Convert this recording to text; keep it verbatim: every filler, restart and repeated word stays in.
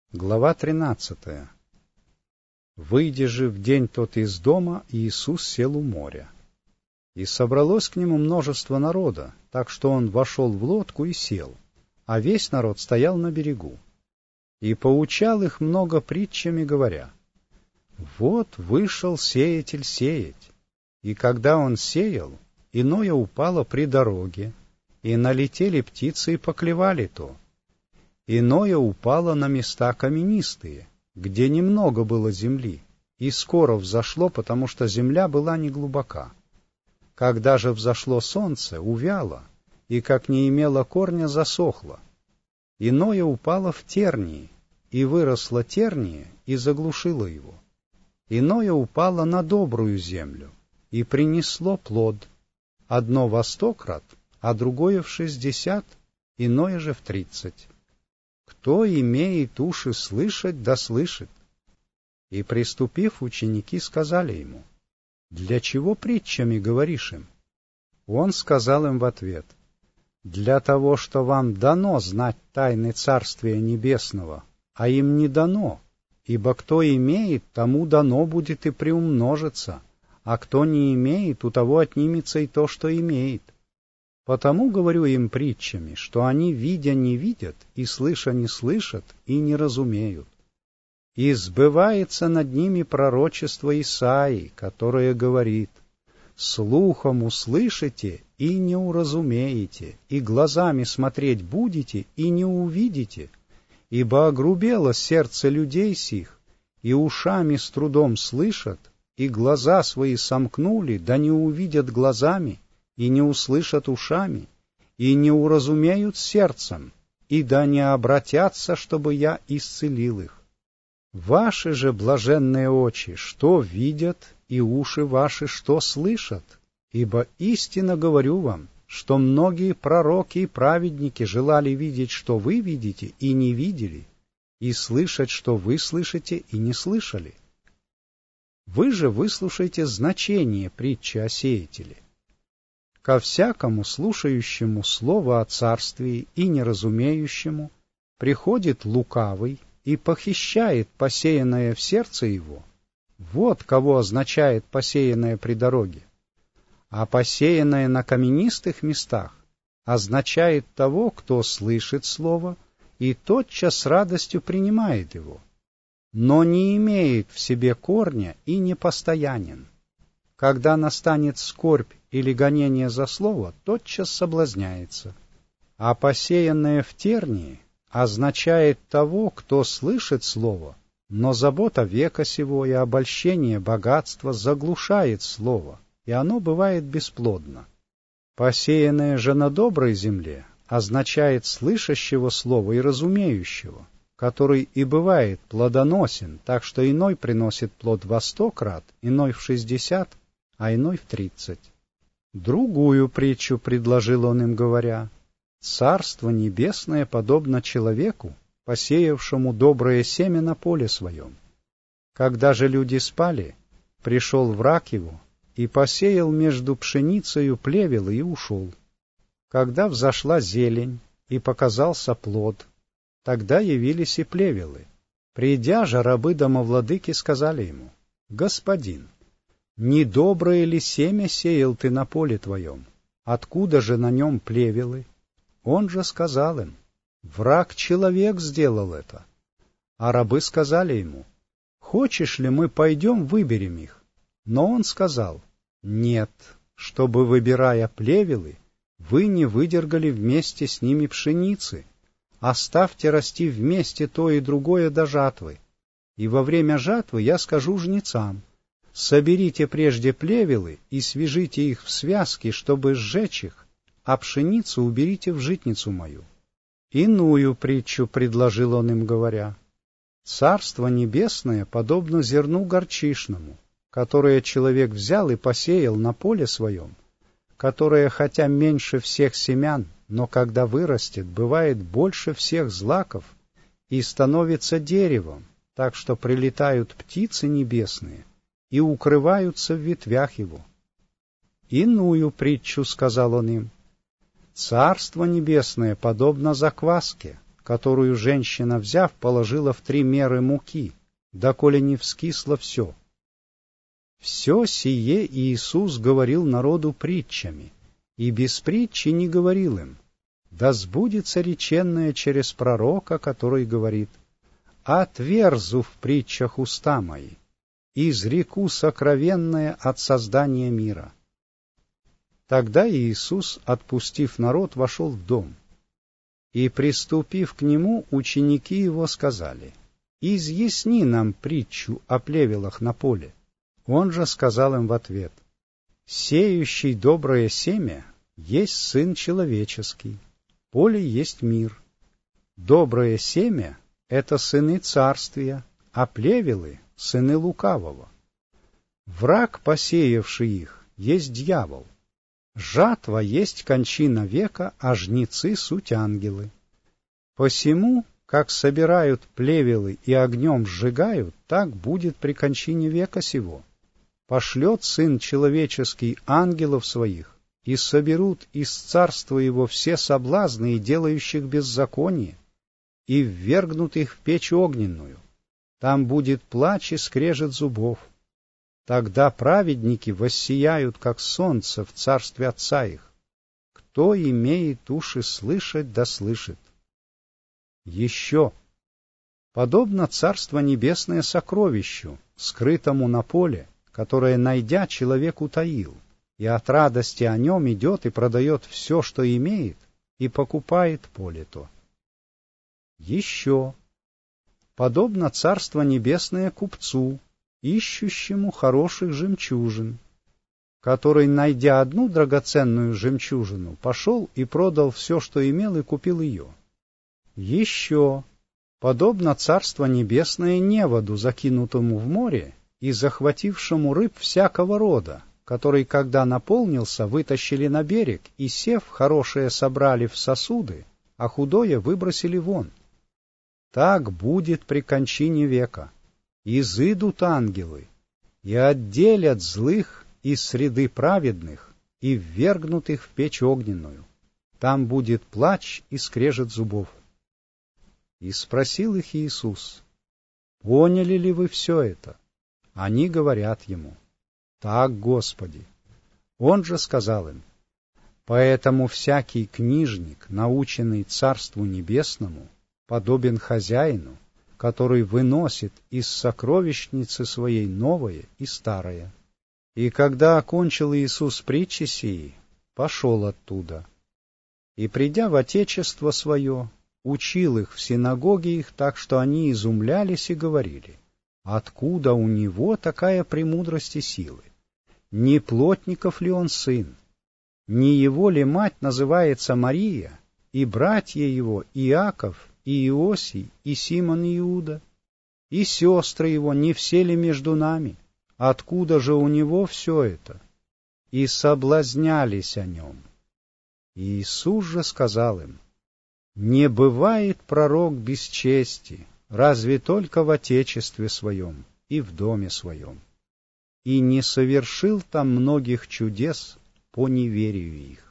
Глава тринадцатая. Выйдя же в день тот из дома, Иисус сел у моря. И собралось к нему множество народа, так что он вошел в лодку и сел, а весь народ стоял на берегу. И поучал их много притчами, говоря: «Вот вышел сеятель сеять, и когда он сеял, иное упало при дороге, и налетели птицы и поклевали то. Иное упало на места каменистые, где немного было земли, и скоро взошло, потому что земля была неглубока. Когда же взошло солнце, увяло, и, как не имело корня, засохло. Иное упало в тернии, и выросло терние, и заглушило его. Иное упало на добрую землю, и принесло плод, одно во сто крат, а другое в шестьдесят, иное же в тридцать. Кто имеет уши слышать, да слышит». И, приступив, ученики сказали ему: «Для чего притчами говоришь им?» Он сказал им в ответ: «Для того, что вам дано знать тайны Царствия Небесного, а им не дано, ибо кто имеет, тому дано будет и приумножится, а кто не имеет, у того отнимется и то, что имеет. Потому говорю им притчами, что они, видя, не видят, и слыша, не слышат, и не разумеют. И сбывается над ними пророчество Исаии, которое говорит: слухом услышите и не уразумеете, и глазами смотреть будете и не увидите, ибо огрубело сердце людей сих, и ушами с трудом слышат, и глаза свои сомкнули, да не увидят глазами, и не услышат ушами, и не уразумеют сердцем, и да не обратятся, чтобы я исцелил их. Ваши же блаженные очи, что видят, и уши ваши, что слышат? Ибо истинно говорю вам, что многие пророки и праведники желали видеть, что вы видите, и не видели, и слышать, что вы слышите, и не слышали. Вы же выслушайте значение притчи о сеятеле. Ко всякому слушающему слово о царствии и неразумеющему приходит лукавый и похищает посеянное в сердце его. Вот кого означает посеянное при дороге. А посеянное на каменистых местах означает того, кто слышит слово и тотчас с радостью принимает его, но не имеет в себе корня и непостоянен. Когда настанет скорбь или гонение за слово, тотчас соблазняется. А посеянное в тернии означает того, кто слышит слово, но забота века сего и обольщение богатства заглушает слово, и оно бывает бесплодно. Посеянное же на доброй земле означает слышащего слова и разумеющего, который и бывает плодоносен, так что иной приносит плод во сто крат, иной в шестьдесят, а иной в тридцать. Другую притчу предложил он им, говоря: «Царство небесное подобно человеку, посеявшему доброе семя на поле своем. Когда же люди спали, пришел враг его и посеял между пшеницею плевел и ушел. Когда взошла зелень и показался плод, тогда явились и плевелы. Придя же, рабы домовладыки сказали ему: Господин, недоброе ли семя сеял ты на поле твоем? Откуда же на нем плевелы? Он же сказал им: враг-человек сделал это. А рабы сказали ему: хочешь ли, мы пойдем выберем их? Но он сказал: нет, чтобы, выбирая плевелы, вы не выдергали вместе с ними пшеницы. Оставьте расти вместе то и другое до жатвы. И во время жатвы я скажу жнецам: соберите прежде плевелы и свяжите их в связки, чтобы сжечь их, а пшеницу уберите в житницу мою». Иную притчу предложил он им, говоря: «Царство небесное подобно зерну горчишному, которое человек взял и посеял на поле своем, которое, хотя меньше всех семян, но когда вырастет, бывает больше всех злаков и становится деревом, так что прилетают птицы небесные и укрываются в ветвях его». Иную притчу сказал он им: «Царство небесное подобно закваске, которую женщина, взяв, положила в три меры муки, доколе не вскисло все. Все сие Иисус говорил народу притчами, и без притчи не говорил им. Да сбудется реченное через пророка, который говорит: «Отверзу в притчах уста мои, изреку сокровенное от создания мира». Тогда Иисус, отпустив народ, вошел в дом. И, приступив к нему, ученики его сказали: «Изъясни нам притчу о плевелах на поле». Он же сказал им в ответ: «Сеющий доброе семя есть Сын Человеческий, поле есть мир. Доброе семя — это сыны царствия, а плевелы — сыны лукавого. Враг, посеявший их, есть дьявол. Жатва есть кончина века, а жнецы — суть ангелы. Посему, как собирают плевелы и огнем сжигают, так будет при кончине века сего. Пошлет Сын Человеческий ангелов своих, и соберут из царства его все соблазны и делающих беззаконие, и ввергнут их в печь огненную. Там будет плач и скрежет зубов. Тогда праведники воссияют, как солнце в царстве Отца их. Кто имеет уши слышать, да слышит. Еще. Подобно Царство Небесное сокровищу, скрытому на поле, которое, найдя, человек утаил, и от радости о нем идет и продает все, что имеет, и покупает поле то. Еще. Подобно Царство Небесное купцу, ищущему хороших жемчужин, который, найдя одну драгоценную жемчужину, пошел и продал все, что имел, и купил ее. Еще. Подобно Царство Небесное неводу, закинутому в море, и захватившему рыб всякого рода, который, когда наполнился, вытащили на берег, и, сев, хорошее собрали в сосуды, а худое выбросили вон. Так будет при кончине века. Изыдут ангелы, и отделят злых из среды праведных, и ввергнут их в печь огненную. Там будет плач и скрежет зубов. И спросил их Иисус: «Поняли ли вы все это?» Они говорят ему: «Так, Господи». Он же сказал им: «Поэтому всякий книжник, наученный Царству Небесному, подобен хозяину, который выносит из сокровищницы своей новое и старое». И когда окончил Иисус притчи сии, пошел оттуда. И, придя в Отечество свое, учил их в синагоге их так, что они изумлялись и говорили: «Откуда у него такая премудрость и силы? Не плотников ли он сын? Не его ли мать называется Мария, и братья его Иаков, и Иосий, и Симон Иуда? И сестры его не все ли между нами? Откуда же у него все это?» И соблазнялись о нем. И Иисус же сказал им: «Не бывает пророк без чести, разве только в отечестве своем и в доме своем. И не совершил там многих чудес по неверию их».